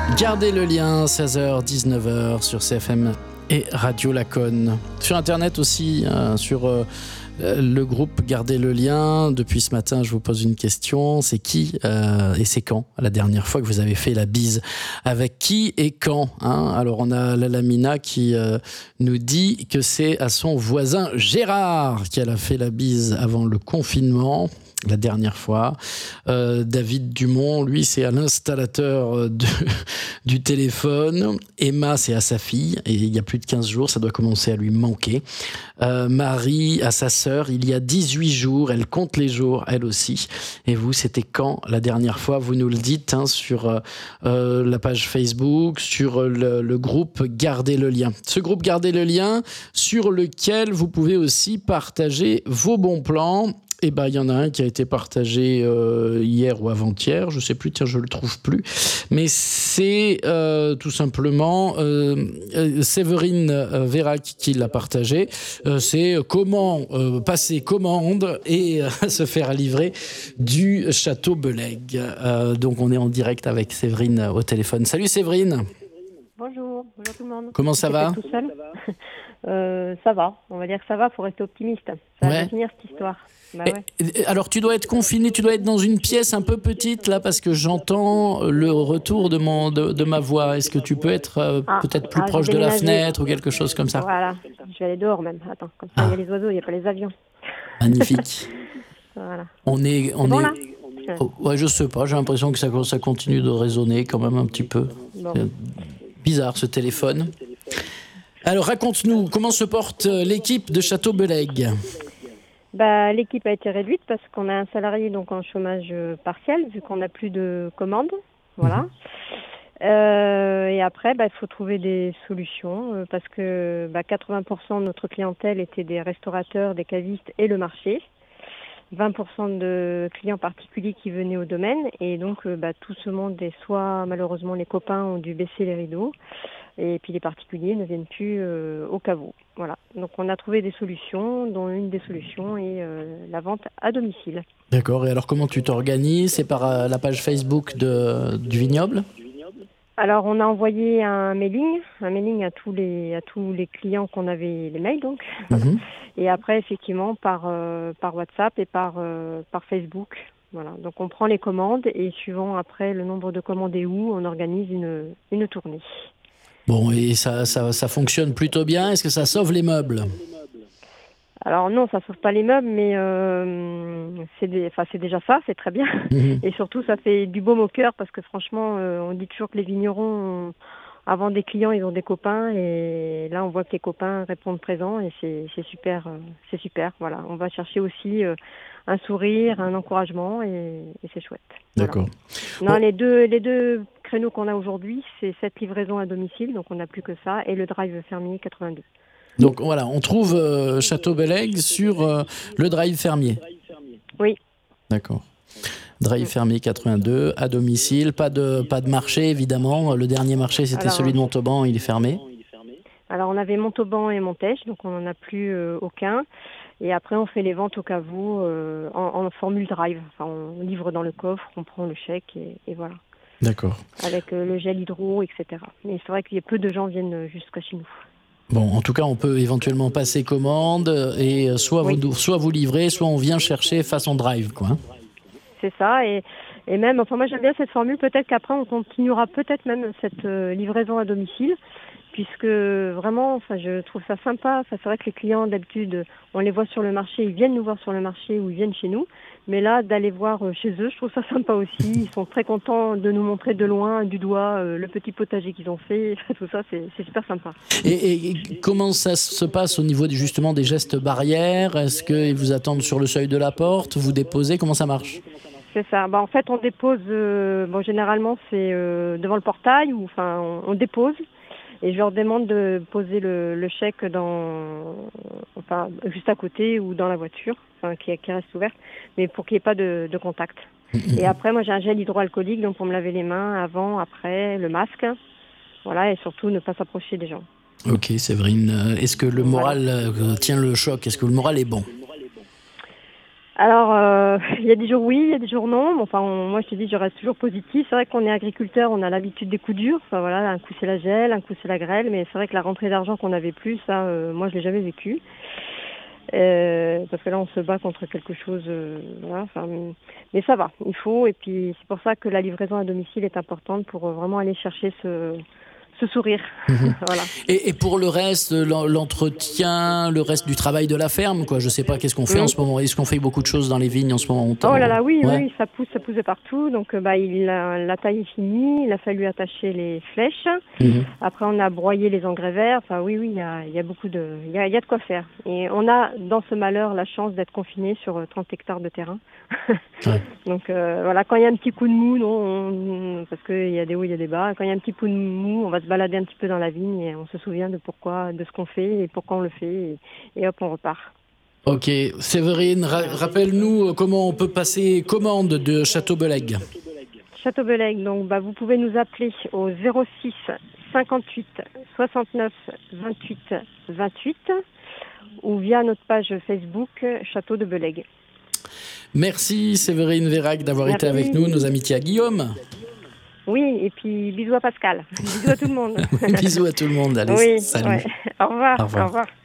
Gardez le lien, 16h, 19h sur CFM et Radio Laconne. Sur Internet aussi, sur le groupe Gardez le lien. Depuis ce matin, je vous pose une question. C'est qui et c'est quand la dernière fois que vous avez fait la bise? Avec qui et quand, hein? Alors, on a Lalamina qui nous dit que c'est à son voisin Gérard qu'elle a fait la bise avant le confinement. La dernière fois. David Dumont, lui, c'est à l'installateur du téléphone. Emma, c'est à sa fille. Et il y a plus de 15 jours, ça doit commencer à lui manquer. Marie, à sa sœur, il y a 18 jours. Elle compte les jours, elle aussi. Et vous, c'était quand la dernière fois? Vous nous le dites sur la page Facebook, sur le groupe Gardez le lien. Ce groupe Gardez le lien, sur lequel vous pouvez aussi partager vos bons plans. Eh ben, il y en a un qui a été partagé hier ou avant-hier, je ne sais plus, tiens, je ne le trouve plus. Mais c'est tout simplement Séverine Vérac qui l'a partagé. C'est comment passer commande et se faire livrer du Château Belaigues. Donc, on est en direct avec Séverine au téléphone. Salut Séverine. Bonjour tout le monde. Comment ça va? Tout seul ça va, on va dire que ça va, il faut rester optimiste. Ça va finir cette histoire. Bah ouais. Alors tu dois être confiné, tu dois être dans une pièce un peu petite là parce que j'entends le retour de ma voix. Est-ce que tu peux être peut-être plus proche de la fenêtre ou quelque chose comme ça? Voilà, je vais aller dehors même. Attends, comme ça il y a les oiseaux, il n'y a pas les avions. Magnifique. Voilà. On est. Là ouais, je sais pas, j'ai l'impression que ça continue de résonner quand même un petit peu. Bon. Bizarre ce téléphone. Alors raconte-nous, comment se porte l'équipe de Château Belaigues? L'équipe a été réduite parce qu'on a un salarié donc en chômage partiel vu qu'on n'a plus de commandes. Voilà. Et après, il faut trouver des solutions parce que 80% de notre clientèle était des restaurateurs, des cavistes et le marché. 20% de clients particuliers qui venaient au domaine et donc tout ce monde est soit malheureusement les copains ont dû baisser les rideaux et puis les particuliers ne viennent plus au caveau. Voilà. Donc on a trouvé des solutions dont une des solutions est la vente à domicile. D'accord. Et alors comment tu t'organises? C'est par la page Facebook du vignoble? Alors on a envoyé un mailing à tous les clients qu'on avait les mails donc. Et après effectivement par WhatsApp et par Facebook. Voilà. Donc on prend les commandes et suivant après le nombre de commandes et où on organise une tournée. Bon, et ça fonctionne plutôt bien. Est-ce que ça sauve les meubles? Alors non, ça sauve pas les meubles, mais c'est déjà ça, c'est très bien. Et surtout, ça fait du baume au cœur parce que franchement, on dit toujours que les vignerons, avant des clients, ils ont des copains. Et là, on voit que les copains répondent présents et c'est super, c'est super. Voilà, on va chercher aussi un sourire, un encouragement et c'est chouette. D'accord. Voilà. Non, les deux créneaux qu'on a aujourd'hui, c'est cette livraison à domicile, donc on n'a plus que ça, et le drive fermier 82. Donc voilà, on trouve Château Belaigues sur le drive fermier. Oui. D'accord. Drive fermier 82, à domicile, pas de marché évidemment. Le dernier marché c'était celui de Montauban, il est fermé. Alors on avait Montauban et Montèche, donc on n'en a plus aucun. Et après on fait les ventes au caveau en formule drive. Enfin, on livre dans le coffre, on prend le chèque et voilà. D'accord. Avec le gel hydro, etc. Mais c'est vrai qu'il y a peu de gens viennent jusqu'à chez nous. Bon, en tout cas, on peut éventuellement passer commande et soit vous livrez, soit on vient chercher façon drive, quoi. C'est ça, et même, enfin moi j'aime bien cette formule, peut-être qu'après on continuera peut-être même cette livraison à domicile, puisque vraiment, enfin je trouve ça sympa. Enfin, c'est vrai que les clients d'habitude, on les voit sur le marché, ils viennent nous voir sur le marché ou ils viennent chez nous, mais là d'aller voir chez eux, je trouve ça sympa aussi. Ils sont très contents de nous montrer de loin, du doigt, le petit potager qu'ils ont fait. Tout ça, c'est super sympa. Et comment ça se passe au niveau justement des gestes barrières? Est-ce qu'ils vous attendent sur le seuil de la porte? Vous déposez? Comment ça marche? C'est ça. En fait, on dépose. Généralement, c'est devant le portail ou on dépose. Et je leur demande de poser le chèque juste à côté ou dans la voiture, qui reste ouverte, mais pour qu'il n'y ait pas de contact. Et après, moi, j'ai un gel hydroalcoolique, donc pour me laver les mains avant, après, le masque. Voilà, et surtout ne pas s'approcher des gens. Ok, Séverine. Est-ce que le moral tient le choc? Est-ce que le moral est bon? Alors, il y a des jours oui, il y a des jours non. Enfin, moi, je te dis, je reste toujours positif. C'est vrai qu'on est agriculteur, on a l'habitude des coups durs. Enfin, voilà, un coup c'est la gel, un coup c'est la grêle. Mais c'est vrai que la rentrée d'argent qu'on avait plus, ça, moi, je l'ai jamais vécu. Parce que là, on se bat contre quelque chose. Voilà, enfin, mais ça va, il faut. Et puis, c'est pour ça que la livraison à domicile est importante pour vraiment aller chercher ce sourire. Voilà. Et pour le reste, l'entretien, le reste du travail de la ferme, quoi. Je sais pas, qu'est-ce qu'on fait en ce moment? Est-ce qu'on fait beaucoup de choses dans les vignes en ce moment? Oh là là, oui, Ouais. oui, ça pousse de partout. Donc, la taille est finie. Il a fallu attacher les flèches. Après, on a broyé les engrais verts. Enfin, oui, il y a beaucoup il y a de quoi faire. Et on a, dans ce malheur, la chance d'être confiné sur 30 hectares de terrain. Ouais. Donc, voilà, quand il y a un petit coup de mou, non, parce qu'il y a des hauts, il y a des bas. Quand il y a un petit coup de mou, on va se balader un petit peu dans la vigne et on se souvient de ce qu'on fait et pourquoi on le fait. Et hop, on repart. Ok, Séverine, rappelle-nous comment on peut passer commande de Château-Belaigues. Château-Belaigues, donc vous pouvez nous appeler au 06 58 69 28 28 ou via notre page Facebook Château de Belaigues. Merci Séverine Vérac d'avoir été avec nous, nos amitiés à Guillaume. Oui, et puis bisous à Pascal, bisous à tout le monde. Bisous à tout le monde, allez, oui, salut. Ouais. Au revoir. Au revoir. Au revoir.